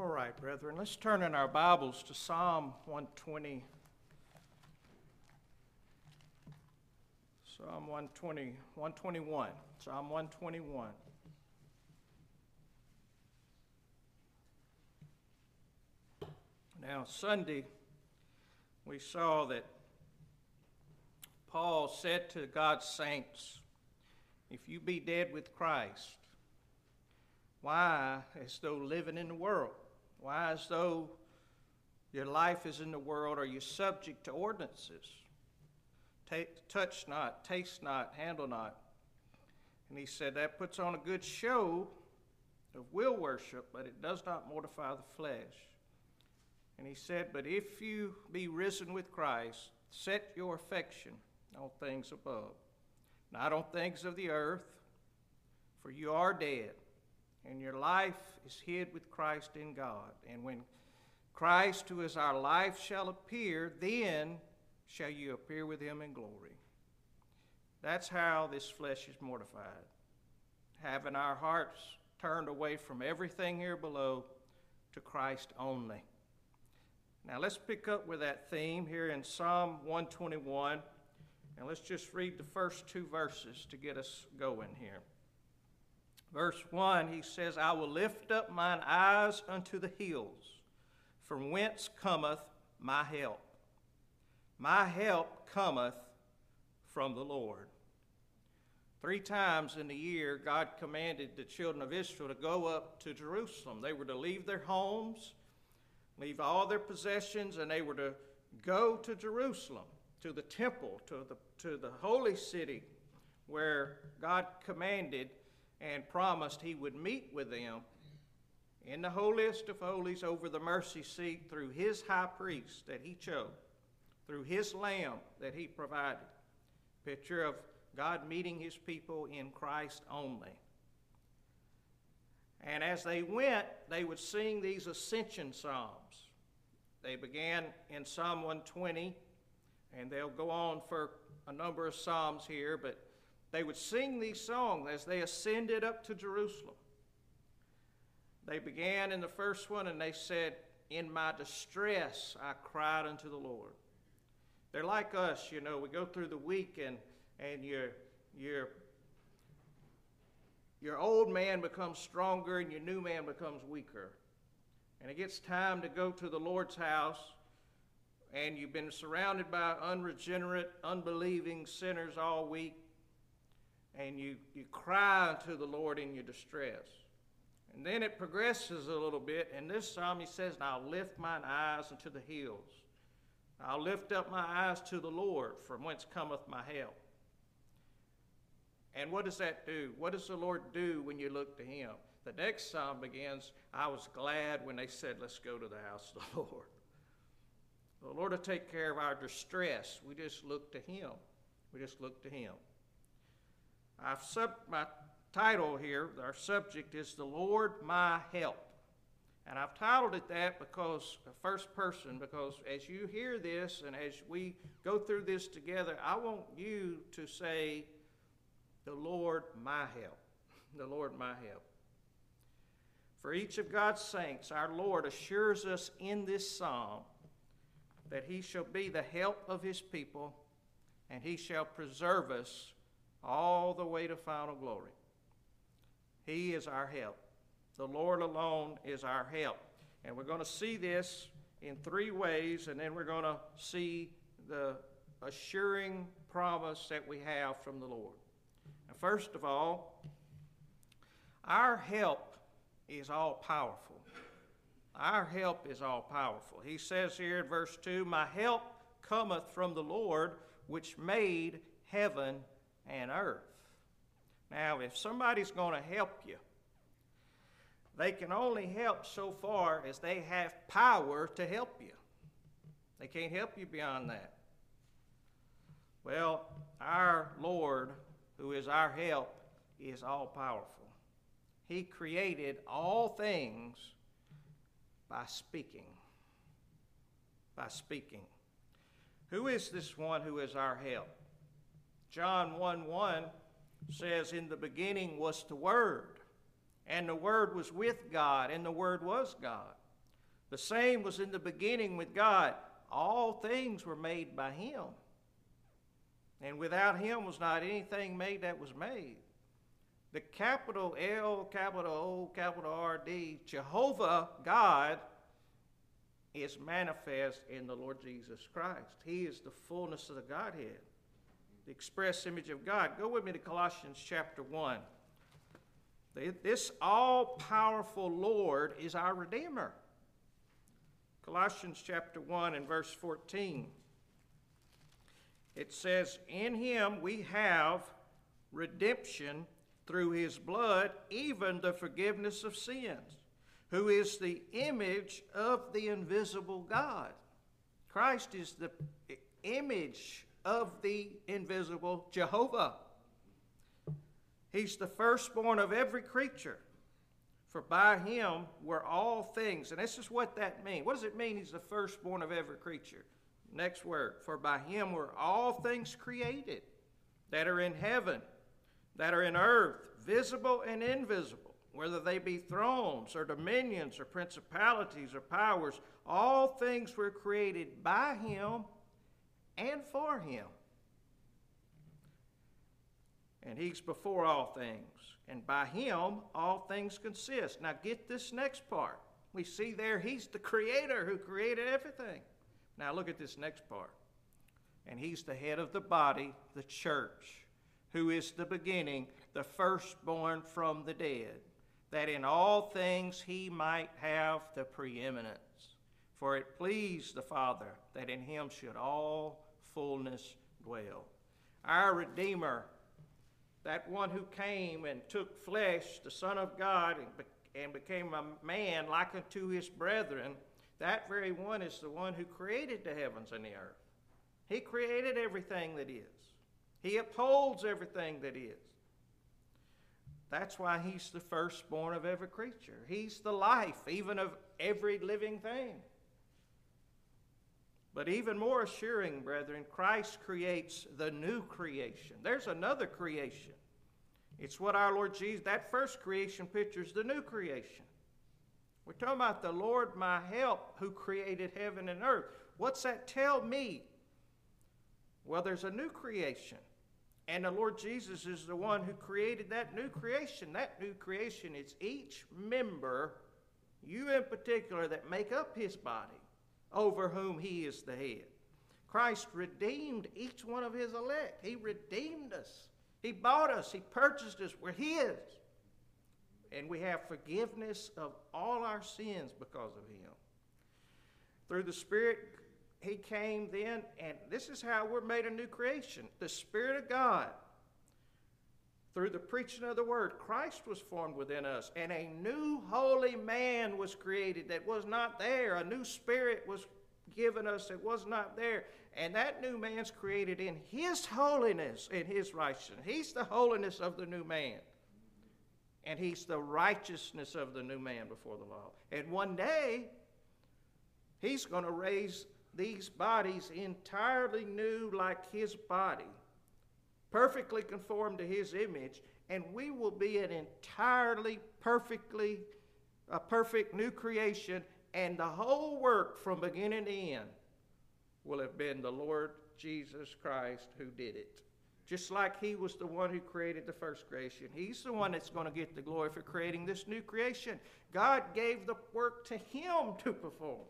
All right, brethren, let's turn in our Bibles to Psalm 120. Psalm 121. Psalm 121. Now, Sunday, we saw that Paul said to God's saints, if you be dead with Christ, why as though living in the world? Why as though your life is in the world? Are you subject to ordinances? Touch not, taste not, handle not. And he said that puts on a good show of will worship, but it does not mortify the flesh. And he said, but if you be risen with Christ, set your affection on things above, not on things of the earth, for you are dead, and your life is hid with Christ in God. And when Christ, who is our life, shall appear, then shall you appear with him in glory. That's how this flesh is mortified, having our hearts turned away from everything here below to Christ only. Now let's pick up with that theme here in Psalm 121, and let's just read the first two verses to get us going here. Verse 1, he says, I will lift up mine eyes unto the hills, from whence cometh my help. My help cometh from the Lord. 3 times in the year, God commanded the children of Israel to go up to Jerusalem. They were to leave their homes, leave all their possessions, and they were to go to Jerusalem, to the temple, to the holy city, where God commanded and promised he would meet with them in the holiest of holies over the mercy seat through his high priest that he chose, through his lamb that he provided. Picture of God meeting his people in Christ only. And as they went, they would sing these ascension psalms. They began in Psalm 120, and they'll go on for a number of psalms here, but they would sing these songs as they ascended up to Jerusalem. They began in the first one, and they said, in my distress I cried unto the Lord. They're like us, you know, we go through the week, and your old man becomes stronger and your new man becomes weaker. And it gets time to go to the Lord's house, and you've been surrounded by unregenerate, unbelieving sinners all week, and you cry unto the Lord in your distress. And then it progresses a little bit. In this psalm he says, I'll lift mine eyes unto the hills. I'll lift up my eyes to the Lord, from whence cometh my help. And what does that do? What does the Lord do when you look to him? The next psalm begins, I was glad when they said, let's go to the house of the Lord. The Lord will take care of our distress. We just look to him. We just look to him. My title here, our subject is The Lord My Help. And I've titled it that because, first person, because as you hear this and as we go through this together, I want you to say, the Lord my help. The Lord my help. For each of God's saints, our Lord assures us in this psalm that he shall be the help of his people, and he shall preserve us all the way to final glory. He is our help. The Lord alone is our help. And we're going to see this in 3 ways, and then we're going to see the assuring promise that we have from the Lord. Now, first of all, our help is all powerful. Our help is all powerful. He says here in verse 2, my help cometh from the Lord, which made heaven and earth. Now, if somebody's going to help you, they can only help so far as they have power to help you. They can't help you beyond that. Well, our Lord, who is our help, is all powerful. He created all things by speaking. By speaking. Who is this one who is our help? John 1:1 says, in the beginning was the Word, and the Word was with God, and the Word was God. The same was in the beginning with God. All things were made by him. And without him was not anything made that was made. The capital L, capital O, capital R-D, Jehovah, God, is manifest in the Lord Jesus Christ. He is the fullness of the Godhead, the express image of God. Go with me to Colossians chapter 1. This all-powerful Lord is our Redeemer. Colossians chapter 1 and verse 14. It says, in him we have redemption through his blood, even the forgiveness of sins, who is the image of the invisible God. Christ is the image of the invisible Jehovah. He's the firstborn of every creature, for by him were all things. And this is what that means. What does it mean he's the firstborn of every creature? Next word, for by him were all things created that are in heaven, that are in earth, visible and invisible, whether they be thrones or dominions or principalities or powers. All things were created by him and for him. And he's before all things, and by him all things consist. Now get this next part. We see there he's the creator who created everything. Now look at this next part. And he's the head of the body, the church, who is the beginning, the firstborn from the dead, that in all things he might have the preeminence. For it pleased the Father that in him should all fullness dwell. Our Redeemer, that one who came and took flesh, the Son of God, and became a man like unto his brethren, that very one is the one who created the heavens and the earth. He created everything that is. He upholds everything that is. That's why he's the firstborn of every creature. He's the life, even of every living thing. But even more assuring, brethren, Christ creates the new creation. There's another creation. It's what our Lord Jesus, that first creation pictures the new creation. We're talking about the Lord my help who created heaven and earth. What's that tell me? Well, there's a new creation. And the Lord Jesus is the one who created that new creation. That new creation is each member, you in particular, that make up his body, over whom he is the head. Christ redeemed each one of his elect. He redeemed us. He bought us. He purchased us. We're his. And we have forgiveness of all our sins because of him. Through the Spirit, he came then, and this is how we're made a new creation. The Spirit of God, through the preaching of the Word, Christ was formed within us, and a new holy man was created that was not there. A new spirit was given us that was not there. And that new man's created in his holiness and his righteousness. He's the holiness of the new man. And he's the righteousness of the new man before the law. And one day, he's going to raise these bodies entirely new like his body, perfectly conformed to his image, and we will be an entirely a perfect new creation, and the whole work from beginning to end will have been the Lord Jesus Christ who did it. Just like he was the one who created the first creation. He's the one that's going to get the glory for creating this new creation. God gave the work to him to perform.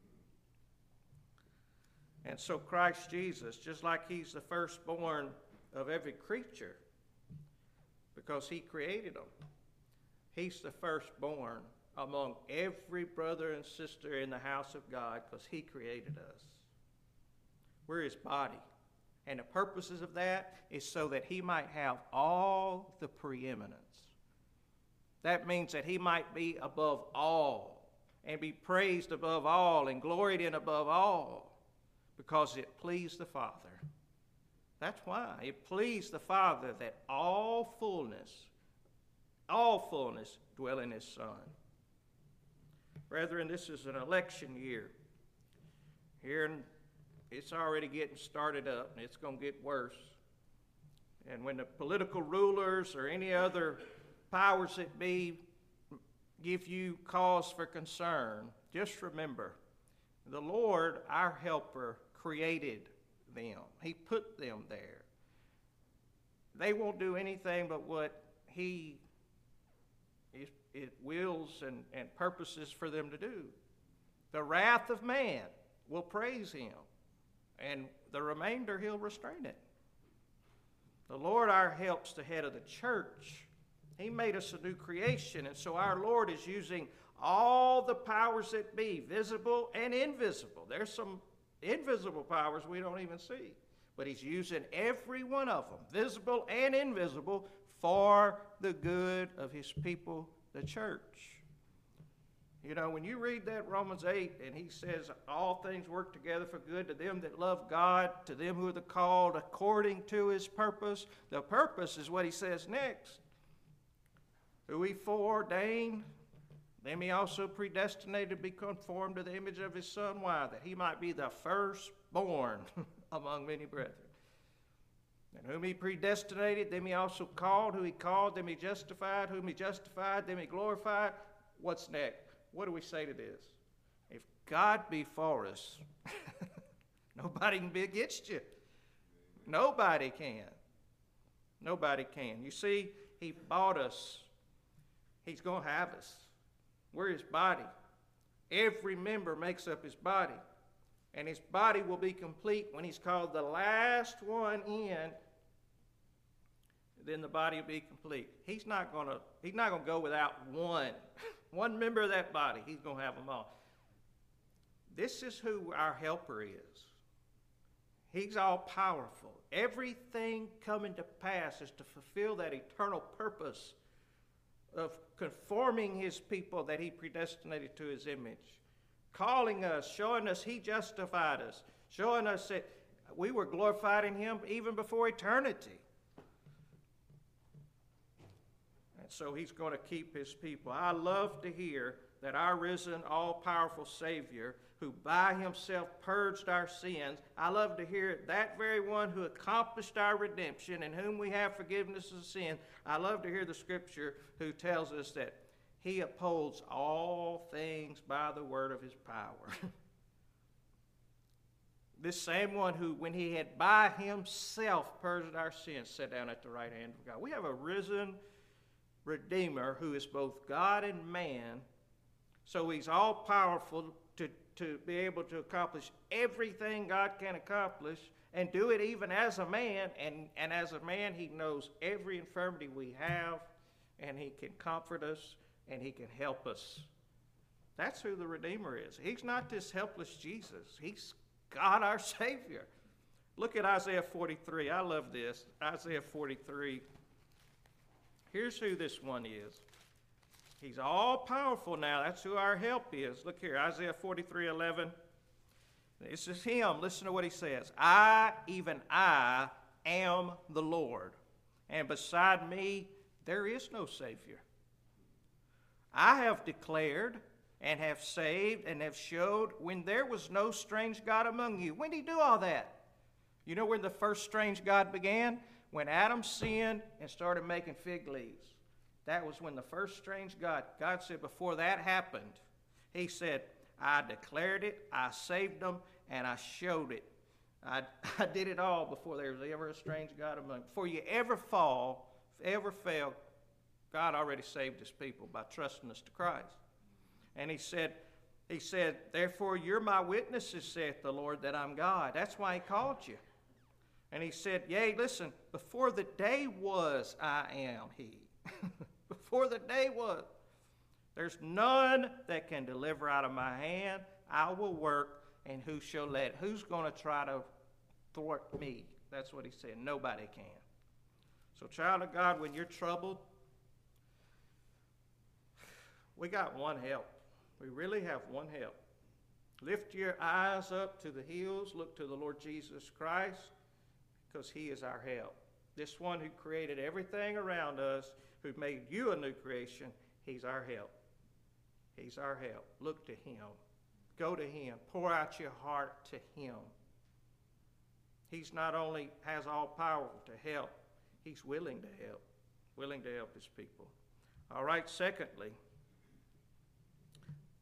And so Christ Jesus, just like he's the firstborn of every creature, because he created them, he's the firstborn among every brother and sister in the house of God, because he created us. We're his body. And the purposes of that is so that he might have all the preeminence. That means that he might be above all and be praised above all and gloried in above all, because it pleased the Father. That's why. It pleased the Father that all fullness dwell in his Son. Brethren, this is an election year. It's already getting started up, and it's going to get worse. And when the political rulers or any other powers that be give you cause for concern, just remember, the Lord, our helper, created them. He put them there. They won't do anything but what He it wills and purposes for them to do. The wrath of man will praise Him, and the remainder He'll restrain it. The Lord, our help's the head of the church. He made us a new creation, and so our Lord is using all the powers that be, visible and invisible. There's some invisible powers we don't even see, but He's using every one of them, visible and invisible, for the good of His people, the church. You know, when you read that Romans 8, and he says, all things work together for good to them that love God, to them who are the called according to His purpose. The purpose is what he says next. Who He foreordained, them He also predestinated to be conformed to the image of His Son. Why? That He might be the firstborn among many brethren. And whom He predestinated, them He also called. Who He called, them He justified. Whom He justified, them He glorified. What's next? What do we say to this? If God be for us, nobody can be against you. Nobody can. Nobody can. You see, He bought us. He's going to have us. We're His body. Every member makes up His body. And His body will be complete when He's called the last one in. Then the body will be complete. He's not going to go without one member of that body. He's going to have them all. This is who our helper is. He's all powerful. Everything coming to pass is to fulfill that eternal purpose of conforming His people that He predestinated to His image. Calling us, showing us He justified us, showing us that we were glorified in Him even before eternity. And so He's going to keep His people. I love to hear that our risen, all-powerful Savior, who by Himself purged our sins, I love to hear that very one who accomplished our redemption, in whom we have forgiveness of sin. I love to hear the Scripture who tells us that He upholds all things by the word of His power. This same one who, when He had by Himself purged our sins, sat down at the right hand of God. We have a risen Redeemer who is both God and man, so He's all powerful to be able to accomplish everything God can accomplish, and do it even as a man. And as a man, He knows every infirmity we have, and He can comfort us, and He can help us. That's who the Redeemer is. He's not this helpless Jesus. He's God our Savior. Look at Isaiah 43. I love this. Isaiah 43. Here's who this one is. He's all powerful now. That's who our help is. Look here, Isaiah 43:11. This is Him. Listen to what He says. I, even I, am the Lord, and beside me there is no Savior. I have declared and have saved and have showed when there was no strange God among you. When did He do all that? You know when the first strange God began? When Adam sinned and started making fig leaves. That was when the first strange God said before that happened, He said, I declared it, I saved them, and I showed it. I did it all before there was ever a strange God among. Before you ever fall, ever fail, God already saved His people by trusting us to Christ. And He said, therefore you're my witnesses, saith the Lord, that I'm God. That's why He called you. And He said, yea, listen, before the day was, I am He. Before the day was. There's none that can deliver out of my hand. I will work, and who's going to try to thwart me? That's what He said. Nobody can. So, child of God, when you're troubled, we got one help. We really have one help. Lift your eyes up to the hills. Look to the Lord Jesus Christ, because He is our help. This one who created everything around us, who made you a new creation, He's our help. He's our help. Look to Him. Go to Him. Pour out your heart to Him. He's not only has all power to help, He's willing to help His people. All right, secondly,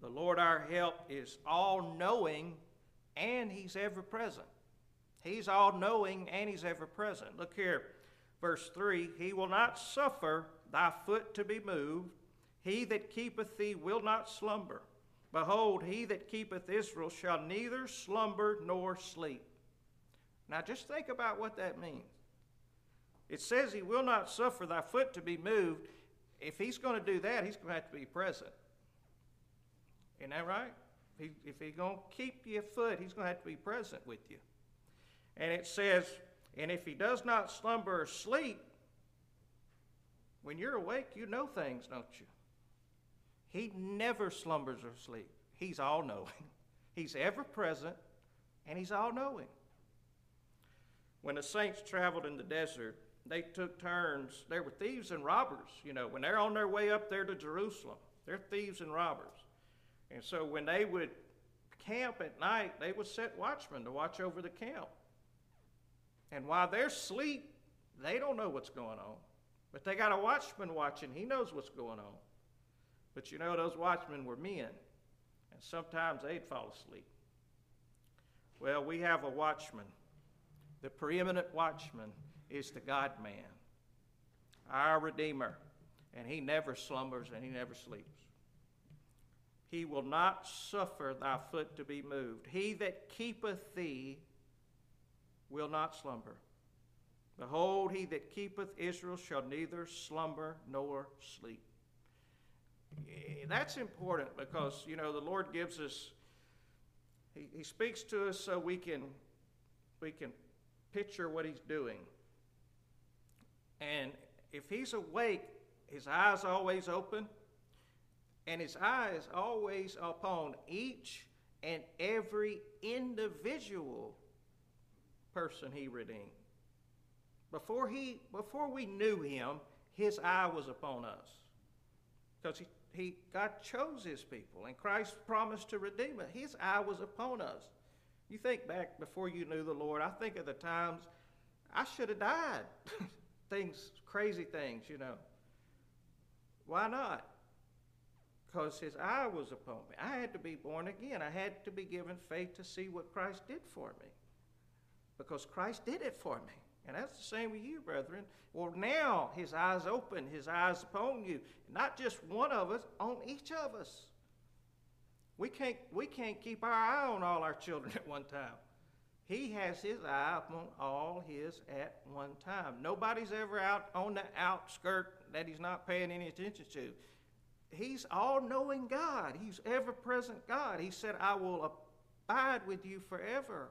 The Lord our help is all-knowing, and He's ever-present. He's all-knowing, and He's ever-present. Look here, verse 3, He will not suffer thy foot to be moved. He that keepeth thee will not slumber. Behold, He that keepeth Israel shall neither slumber nor sleep. Now just think about what that means. It says He will not suffer thy foot to be moved. If He's going to do that, He's going to have to be present. Isn't that right? If He's going to keep your foot, He's going to have to be present with you. And it says, and if He does not slumber or sleep, when you're awake, you know things, don't you? He never slumbers or sleeps. He's all-knowing. He's ever-present, and He's all-knowing. When the saints traveled in the desert, they took turns. There were thieves and robbers, when they're on their way up there to Jerusalem. They're thieves and robbers. And so when they would camp at night, they would set watchmen to watch over the camp. And while they're asleep, they don't know what's going on. But they got a watchman watching. He knows what's going on. But those watchmen were men, and sometimes they'd fall asleep. Well, we have a watchman. The preeminent watchman is the God-man, our Redeemer, and He never slumbers and He never sleeps. He will not suffer thy foot to be moved. He that keepeth thee will not slumber. Behold, He that keepeth Israel shall neither slumber nor sleep. That's important because, the Lord gives us, He speaks to us so we can picture what He's doing. And if He's awake, His eyes always open, and His eyes always upon each and every individual person He redeemed. Before we knew Him, His eye was upon us. Because God chose His people, and Christ promised to redeem it. His eye was upon us. You think back before you knew the Lord, I think of the times I should have died. Crazy things, Why not? Because His eye was upon me. I had to be born again. I had to be given faith to see what Christ did for me. Because Christ did it for me. And that's the same with you, brethren. Well, now His eyes open, His eyes upon you. Not just one of us, on each of us. We can't keep our eye on all our children at one time. He has His eye upon all His at one time. Nobody's ever out on the outskirt that He's not paying any attention to. He's all-knowing God. He's ever-present God. He said, I will abide with you forever.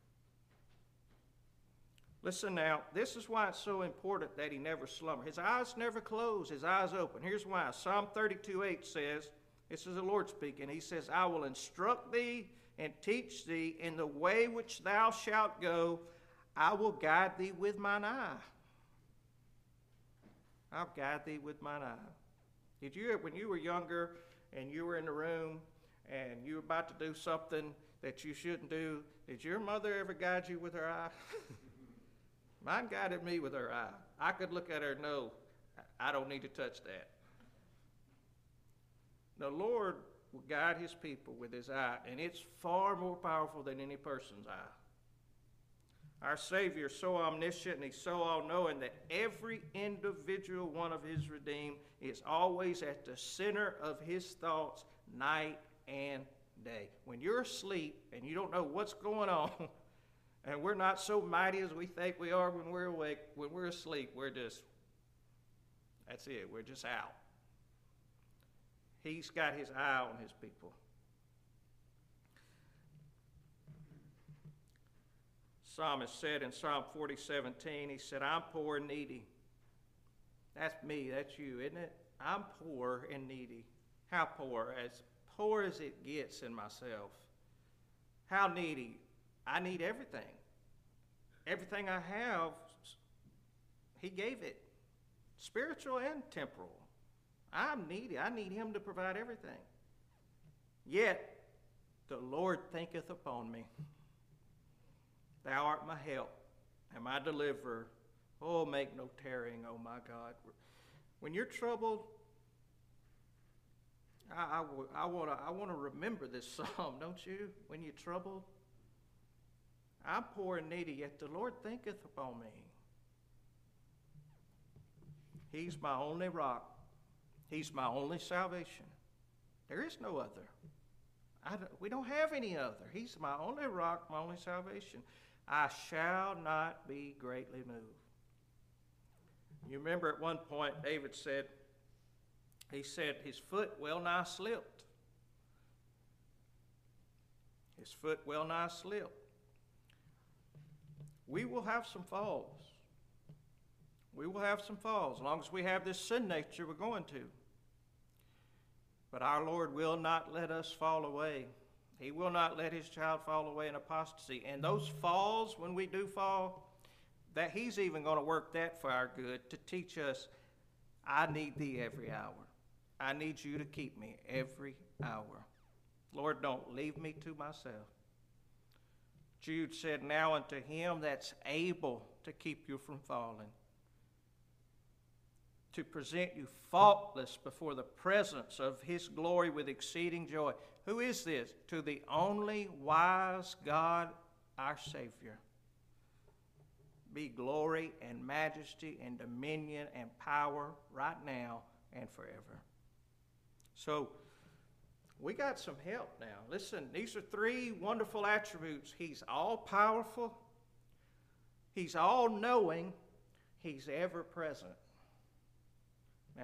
Listen now, this is why it's so important that He never slumbers. His eyes never close, His eyes open. Here's why. Psalm 32:8 says, this is the Lord speaking, He says, I will instruct thee and teach thee in the way which thou shalt go. I will guide thee with mine eye. I'll guide thee with mine eye. Did you, when you were younger and you were in the room and you were about to do something that you shouldn't do, did your mother ever guide you with her eye? Mine guided me with her eye. I could look at her and know, I don't need to touch that. The Lord will guide His people with His eye, and it's far more powerful than any person's eye. Our Savior is so omniscient and He's so all-knowing that every individual one of His redeemed is always at the center of His thoughts night and day. When you're asleep and you don't know what's going on, and we're not so mighty as we think we are when we're awake, when we're asleep, that's it, we're just out. He's got His eye on His people. Psalmist said in Psalm 40:17, he said, I'm poor and needy. That's me, that's you, isn't it? I'm poor and needy. How poor? As poor as it gets in myself. How needy? I need everything. Everything I have, He gave it. Spiritual and temporal. I'm needy. I need Him to provide everything. Yet, the Lord thinketh upon me. Thou art my help and my deliverer. Oh, make no tarrying, oh my God. When you're troubled, I want to remember this psalm, don't you? When you're troubled, I'm poor and needy, yet the Lord thinketh upon me. He's my only rock. He's my only salvation. There is no other. We don't have any other. He's my only rock, my only salvation. I shall not be greatly moved. You remember at one point David said, his foot well nigh slipped. His foot well nigh slipped. We will have some falls. We will have some falls. As long as we have this sin nature, we're going to. But our Lord will not let us fall away. He will not let his child fall away in apostasy. And those falls, when we do fall, that he's even going to work that for our good to teach us, I need thee every hour. I need you to keep me every hour. Lord, don't leave me to myself. Jude said, now unto him that's able to keep you from falling, to present you faultless before the presence of his glory with exceeding joy. Who is this? To the only wise God, our Savior, be glory and majesty and dominion and power right now and forever. So, we got some help now. Listen, these are three wonderful attributes. He's all-powerful. He's all-knowing. He's ever-present. Now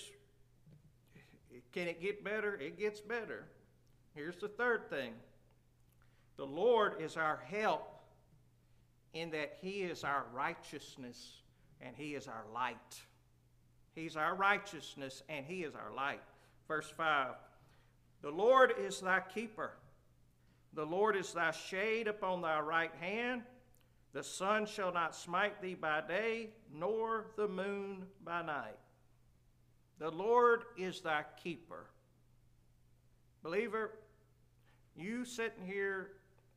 can it get better? It gets better. Here's the third thing. The Lord is our help in that he is our righteousness and he is our light. He's our righteousness and he is our light. Verse 5, the Lord is thy keeper. The Lord is thy shade upon thy right hand. The sun shall not smite thee by day, nor the moon by night. The Lord is thy keeper. Believer, you sitting here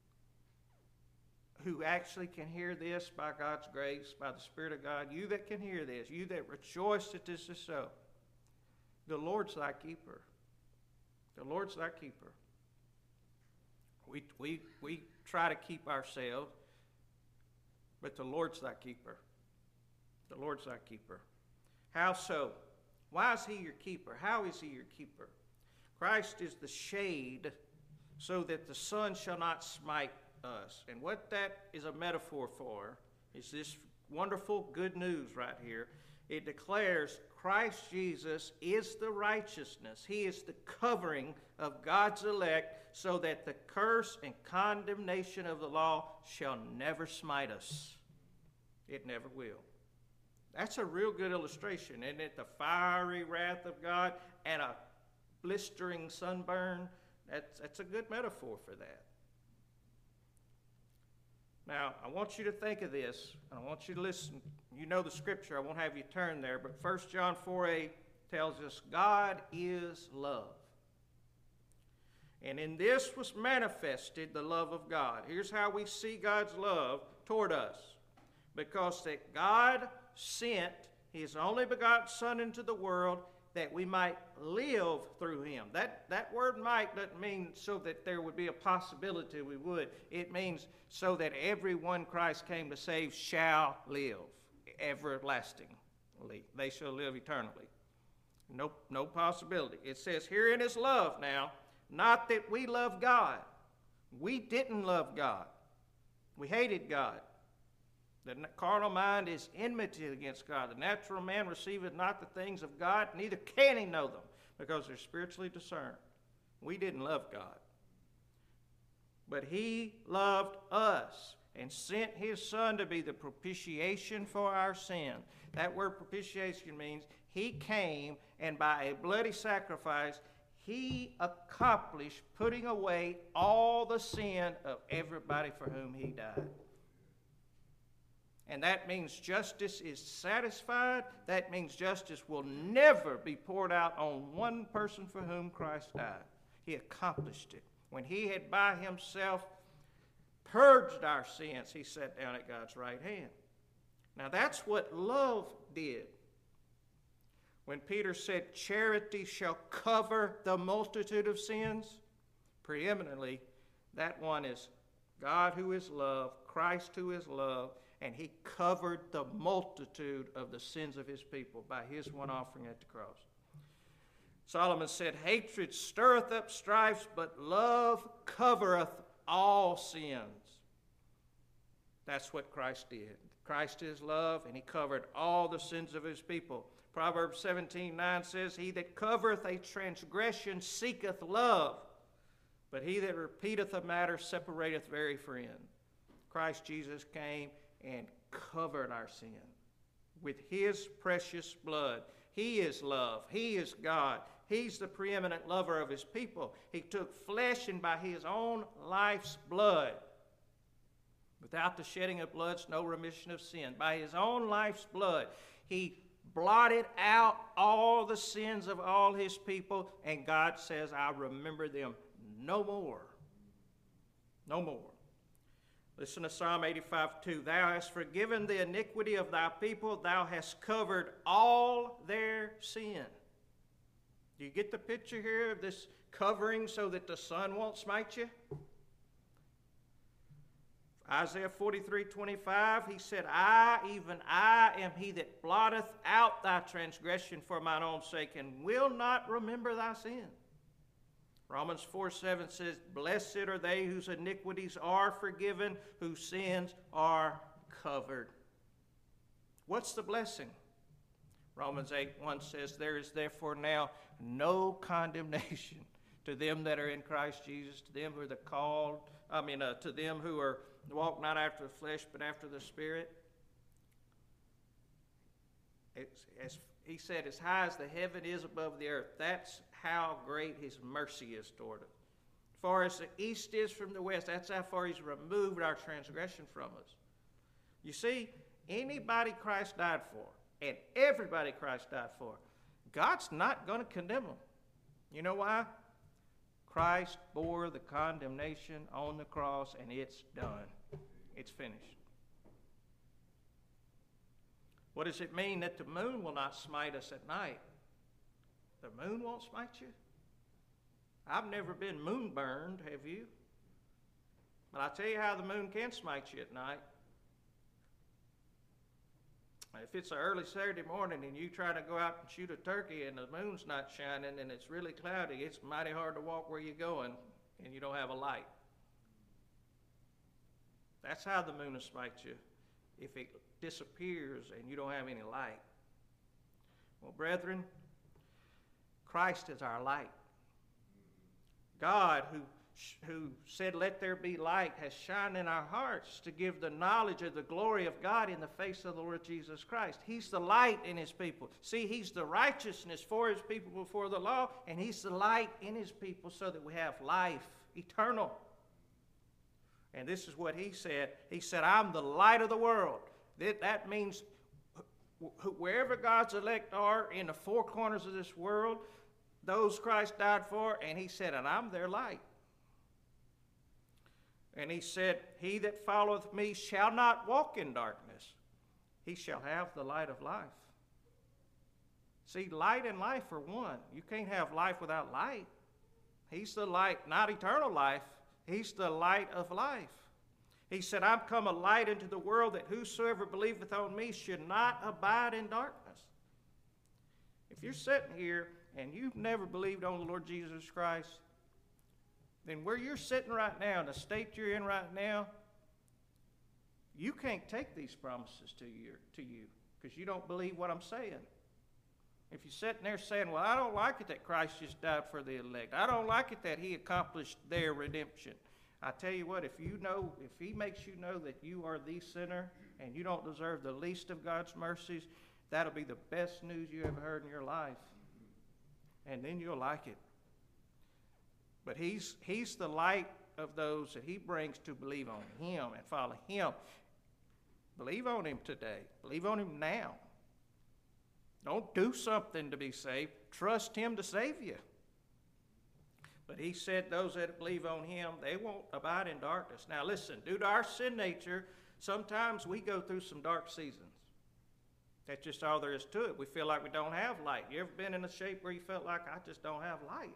who actually can hear this by God's grace, by the Spirit of God, you that can hear this, you that rejoice that this is so, the Lord's thy keeper. The Lord's thy keeper. We try to keep ourselves, but the Lord's thy keeper. The Lord's thy keeper. How so? Why is he your keeper? How is he your keeper? Christ is the shade so that the sun shall not smite us. And what that is a metaphor for is this wonderful good news right here. It declares Christ Jesus is the righteousness. He is the covering of God's elect so that the curse and condemnation of the law shall never smite us. It never will. That's a real good illustration, isn't it? The fiery wrath of God and a blistering sunburn. That's a good metaphor for that. Now, I want you to think of this, and I want you to listen. You know the scripture. I won't have you turn there, but 1 John 4:8 tells us God is love. And in this was manifested the love of God. Here's how we see God's love toward us. Because that God sent his only begotten Son into the world that we might live through him. That word might doesn't mean so that there would be a possibility we would. It means so that everyone Christ came to save shall live everlastingly. They shall live eternally. No possibility. It says here in his love now, not that we love God. We didn't love God. We hated God. The carnal mind is enmity against God. The natural man receiveth not the things of God, neither can he know them, because they're spiritually discerned. We didn't love God. But he loved us and sent his Son to be the propitiation for our sin. That word propitiation means he came, and by a bloody sacrifice, he accomplished putting away all the sin of everybody for whom he died. And that means justice is satisfied. That means justice will never be poured out on one person for whom Christ died. He accomplished it. When he had by himself purged our sins, he sat down at God's right hand. Now that's what love did. When Peter said, charity shall cover the multitude of sins, preeminently, that one is God who is love, Christ who is love, and he covered the multitude of the sins of his people by his one offering at the cross. Solomon said, hatred stirreth up strifes, but love covereth all sins. That's what Christ did. Christ is love, and he covered all the sins of his people. Proverbs 17:9 says, he that covereth a transgression seeketh love, but he that repeateth a matter separateth very friend. Christ Jesus came and covered our sin with his precious blood. He is love. He is God. He's the preeminent lover of his people. He took flesh, and by his own life's blood, without the shedding of blood, no remission of sin. By his own life's blood, he blotted out all the sins of all his people, and God says, I remember them no more. No more. Listen to Psalm 85:2. Thou hast forgiven the iniquity of thy people. Thou hast covered all their sin. Do you get the picture here of this covering so that the sun won't smite you? Isaiah 43:25, he said, I, even I, am he that blotteth out thy transgression for mine own sake, and will not remember thy sin. Romans 4:7 says, blessed are they whose iniquities are forgiven, whose sins are covered. What's the blessing? Romans 8:1 says, there is therefore now no condemnation to them that are in Christ Jesus, to them who are to them who are walk not after the flesh, but after the Spirit. As he said, as high as the heaven is above the earth, that's how great his mercy is toward us. As far as the east is from the west, that's how far he's removed our transgression from us. You see, anybody Christ died for, and everybody Christ died for, God's not going to condemn them. You know why? Christ bore the condemnation on the cross, and it's done. It's finished. What does it mean that the moon will not smite us at night? The moon won't smite you? I've never been moon burned, have you? But I'll tell you how the moon can smite you at night. If it's an early Saturday morning and you try to go out and shoot a turkey and the moon's not shining and it's really cloudy, it's mighty hard to walk where you're going and you don't have a light. That's how the moon will smite you, if it disappears and you don't have any light. Well, brethren, Christ is our light. God, who said, let there be light, has shined in our hearts to give the knowledge of the glory of God in the face of the Lord Jesus Christ. He's the light in his people. See, he's the righteousness for his people before the law, and he's the light in his people so that we have life eternal. And this is what he said. He said, I'm the light of the world. That means wherever God's elect are in the four corners of this world, those Christ died for, and he said, and I'm their light. And he said, he that followeth me shall not walk in darkness. He shall have the light of life. See, light and life are one. You can't have life without light. He's the light, not eternal life. He's the light of life. He said, I'm come a light into the world, that whosoever believeth on me should not abide in darkness. If you're sitting here and you've never believed on the Lord Jesus Christ, then where you're sitting right now, in the state you're in right now, you can't take these promises to you because you don't believe what I'm saying. If you're sitting there saying, well, I don't like it that Christ just died for the elect. I don't like it that he accomplished their redemption. I tell you what, if he makes you know that you are the sinner and you don't deserve the least of God's mercies, that'll be the best news you ever heard in your life. And then you'll like it. But he's the light of those that he brings to believe on him and follow him. Believe on him today. Believe on him now. Don't do something to be saved. Trust him to save you. But he said those that believe on him, they won't abide in darkness. Now listen, due to our sin nature, sometimes we go through some dark seasons. That's just all there is to it. We feel like we don't have light. You ever been in a shape where you felt like, I just don't have light?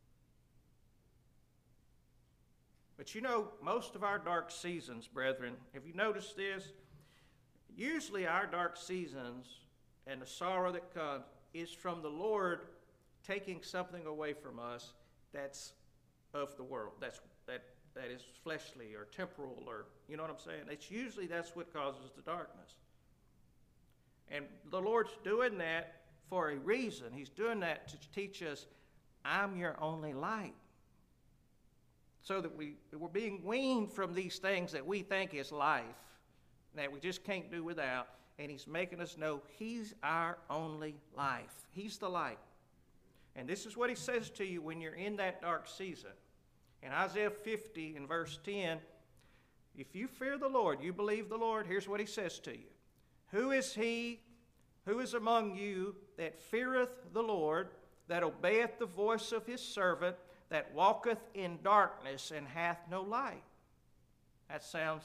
But you know, most of our dark seasons, brethren, have you noticed this? Usually our dark seasons and the sorrow that comes is from the Lord taking something away from us that's of the world, that is fleshly or temporal, or you know what I'm saying? That's what causes the darkness. And the Lord's doing that for a reason. He's doing that to teach us, I'm your only light. So that we're being weaned from these things that we think is life, that we just can't do without. And He's making us know He's our only life. He's the light. And this is what He says to you when you're in that dark season. In Isaiah 50 in verse 10, if you fear the Lord, you believe the Lord, here's what He says to you. Who is he, who is among you that feareth the Lord, that obeyeth the voice of His servant, that walketh in darkness and hath no light? That sounds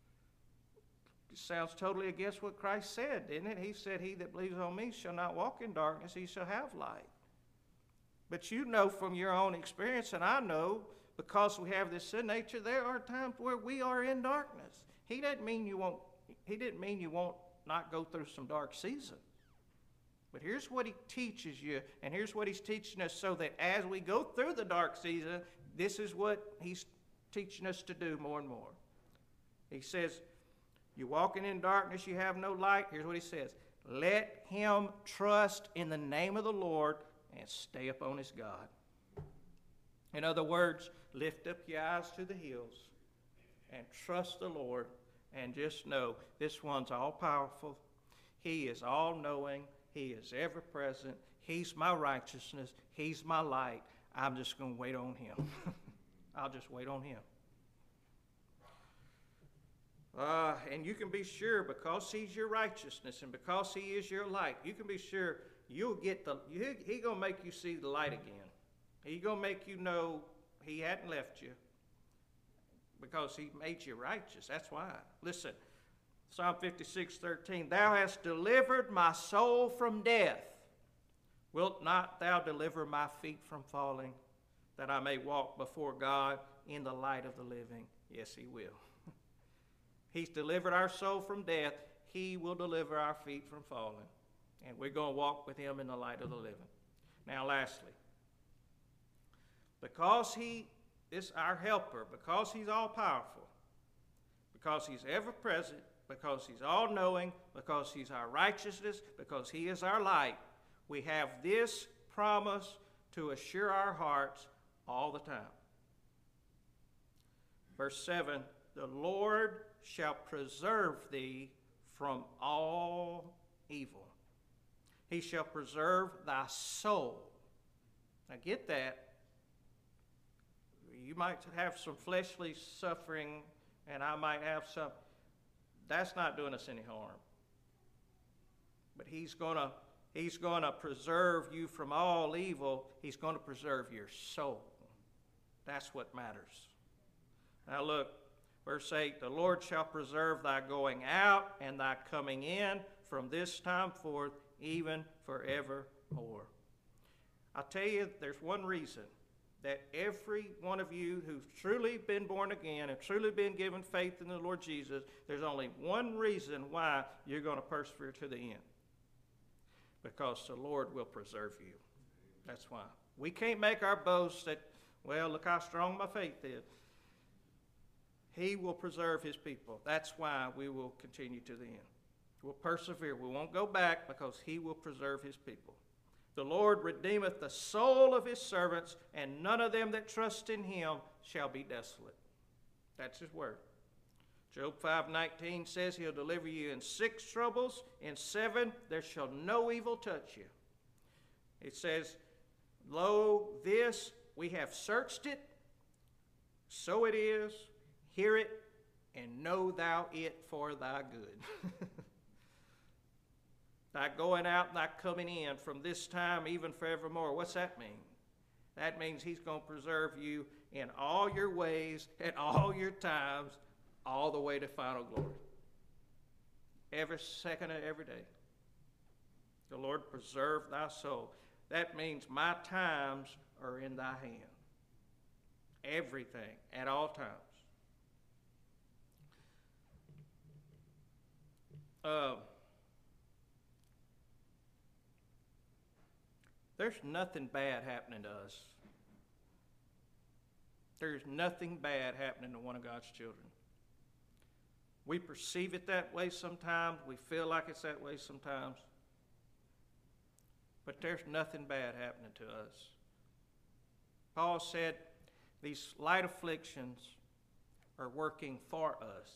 totally against what Christ said, didn't it? He said, he that believes on me shall not walk in darkness, he shall have light. But you know from your own experience, and I know, because we have this sin nature, there are times where we are in darkness. He didn't mean you won't not go through some dark season. But here's what He teaches you, and here's what He's teaching us, so that as we go through the dark season, this is what He's teaching us to do more and more. He says, you're walking in darkness, you have no light. Here's what He says. Let him trust in the name of the Lord and stay upon his God. In other words, lift up your eyes to the hills and trust the Lord, and just know this one's all-powerful. He is all-knowing. He is ever-present. He's my righteousness. He's my light. I'm just going to wait on Him. I'll just wait on Him. And you can be sure, because He's your righteousness and because He is your light, you can be sure you'll get He's going to make you see the light again. He's going to make you know He hadn't left you, because He made you righteous. That's why. Listen, Psalm 56:13, Thou hast delivered my soul from death. Wilt not Thou deliver my feet from falling, that I may walk before God in the light of the living? Yes, He will. He's delivered our soul from death. He will deliver our feet from falling. And we're going to walk with Him in the light of the living. Now, lastly, because He is our helper, because He's all-powerful, because He's ever-present, because He's all-knowing, because He's our righteousness, because He is our light, we have this promise to assure our hearts all the time. Verse 7, the Lord shall preserve thee from all evil. He shall preserve thy soul. Now get that. You might have some fleshly suffering, and I might have some. That's not doing us any harm. But He's gonna preserve you from all evil. He's going to preserve your soul. That's what matters. Now look, verse 8, the Lord shall preserve thy going out and thy coming in from this time forth, even forevermore. I'll tell you, there's one reason that every one of you who's truly been born again and truly been given faith in the Lord Jesus, there's only one reason why you're going to persevere to the end. Because the Lord will preserve you. That's why. We can't make our boast that, well, look how strong my faith is. He will preserve His people. That's why we will continue to the end. We'll persevere. We won't go back, because He will preserve His people. The Lord redeemeth the soul of His servants, and none of them that trust in Him shall be desolate. That's His word. Job 5:19 says He'll deliver you in 6 troubles. In 7 there shall no evil touch you. It says, lo, this we have searched it, so it is. Hear it, and know thou it for thy good. Thy going out and thy coming in from this time even forevermore. What's that mean? That means He's going to preserve you in all your ways at all your times, all the way to final glory. Every second of every day. The Lord preserve thy soul. That means my times are in thy hand. Everything, at all times. There's nothing bad happening to us. There's nothing bad happening to one of God's children. We perceive it that way sometimes. We feel like it's that way sometimes. But there's nothing bad happening to us. Paul said these light afflictions are working for us.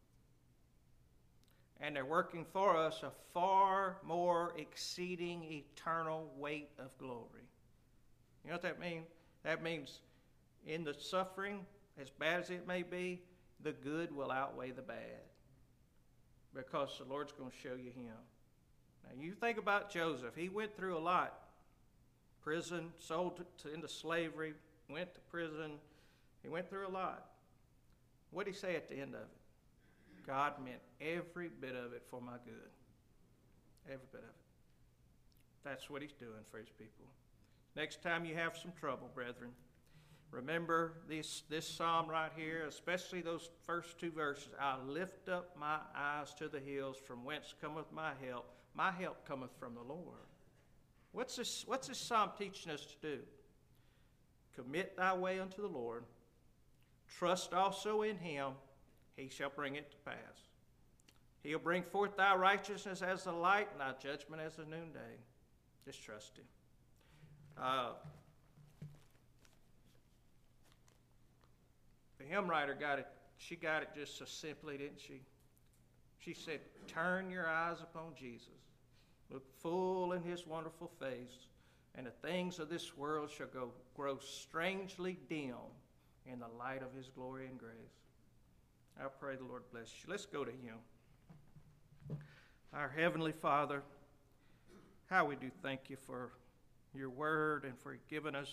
And they're working for us a far more exceeding eternal weight of glory. You know what that means? That means in the suffering, as bad as it may be, the good will outweigh the bad. Because the Lord's going to show you Him. Now you think about Joseph. He went through a lot. Prison, sold into slavery, went to prison. He went through a lot. What did he say at the end of it? God meant every bit of it for my good. Every bit of it. That's what He's doing for His people. Next time you have some trouble, brethren, remember this psalm right here, especially those first two verses. I lift up my eyes to the hills, from whence cometh my help. My help cometh from the Lord. What's this psalm teaching us to do? Commit thy way unto the Lord. Trust also in Him. He shall bring it to pass. He'll bring forth thy righteousness as the light, and thy judgment as the noonday. Just trust Him. The hymn writer got it. She got it just so simply, didn't she? She said, turn your eyes upon Jesus. Look full in His wonderful face, and the things of this world shall grow strangely dim in the light of His glory and grace. I pray the Lord bless you. Let's go to Him. Our Heavenly Father, how we do thank You for Your word and for giving us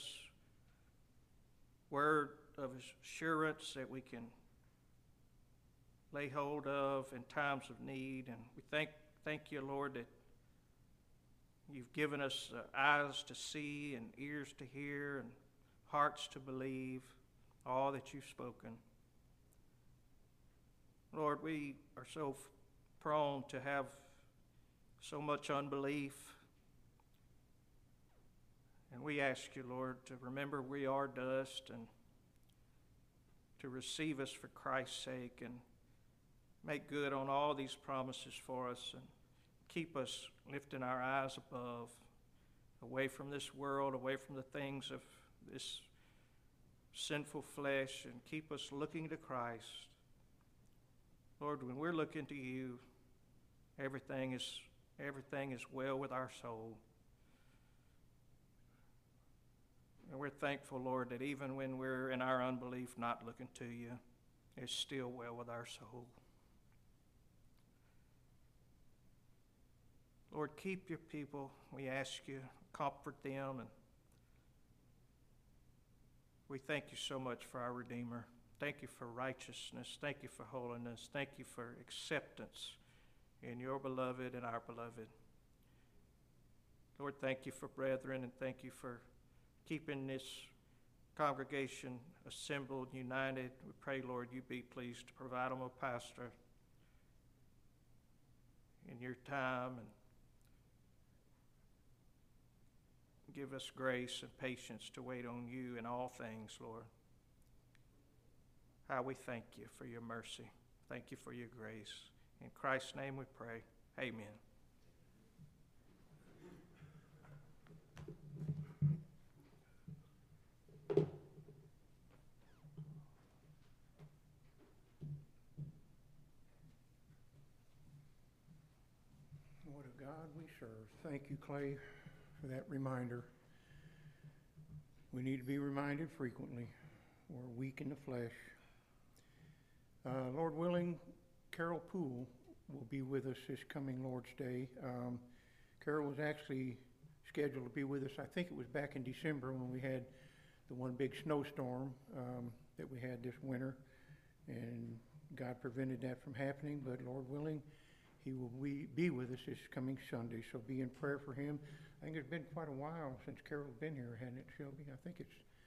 word of assurance that we can lay hold of in times of need. And we thank You, Lord, that You've given us eyes to see and ears to hear and hearts to believe all that You've spoken. Lord, we are so prone to have so much unbelief. And we ask You, Lord, to remember we are dust and to receive us for Christ's sake and make good on all these promises for us and keep us lifting our eyes above, away from this world, away from the things of this sinful flesh, and keep us looking to Christ. Lord, when we're looking to You, everything is well with our soul. And we're thankful, Lord, that even when we're in our unbelief not looking to You, it's still well with our soul. Lord, keep Your people. We ask You, comfort them. And we thank You so much for our Redeemer. Thank You for righteousness. Thank You for holiness. Thank You for acceptance in Your beloved and our beloved. Lord, thank You for brethren, and thank You for keeping this congregation assembled, united. We pray, Lord, You be pleased to provide them a pastor in Your time, and give us grace and patience to wait on You in all things, Lord. How we thank You for Your mercy. Thank You for Your grace. In Christ's name we pray. Amen. What a God we serve. Thank you, Clay, for that reminder. We need to be reminded frequently. We're weak in the flesh. Lord willing, Carol Poole will be with us this coming Lord's Day. Carol was actually scheduled to be with us, I think it was back in December when we had the one big snowstorm that we had this winter, and God prevented that from happening, but Lord willing, he will be with us this coming Sunday, so be in prayer for him. I think it's been quite a while since Carol's been here, hasn't it, Shelby? I think it's